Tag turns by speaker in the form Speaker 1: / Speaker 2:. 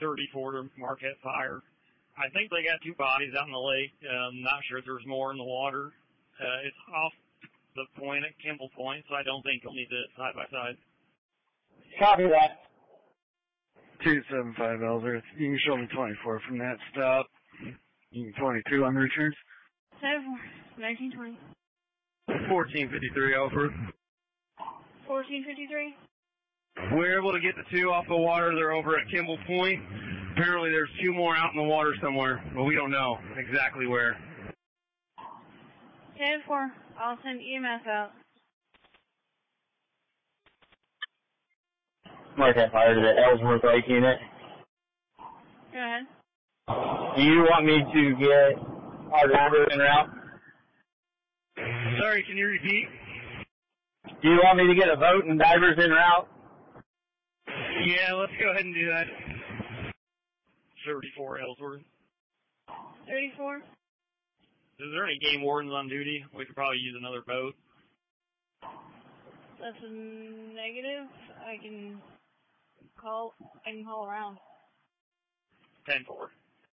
Speaker 1: 34 to Marquette Fire. I think they got 2 bodies out in the lake. Not sure if there's more in the water. It's off the point at Kimball Point, so I don't think you'll need it side by side.
Speaker 2: Copy that.
Speaker 3: 275 Ellsworth. You can show me 24 from that stop. You can 22 on returns.
Speaker 4: 1920.
Speaker 5: 1453 Ellsworth.
Speaker 4: 1453.
Speaker 5: We're able to get the 2 off the water. They're over at Kimball Point. Apparently there's 2 more out in the water somewhere, but we don't know exactly where.
Speaker 4: 10-4. I'll send EMS out.
Speaker 2: Marquette Fire to the Ellsworth Lake unit.
Speaker 4: Go ahead.
Speaker 2: Do you want me to get our driver en route?
Speaker 1: Sorry, can you repeat?
Speaker 2: Do you want me to get a boat and divers en route?
Speaker 1: Yeah, let's go ahead and do that. 34 Ellsworth.
Speaker 4: 34.
Speaker 1: Is there any game wardens on duty? We could probably use another boat.
Speaker 4: That's a negative. I can call around.
Speaker 1: 10-4.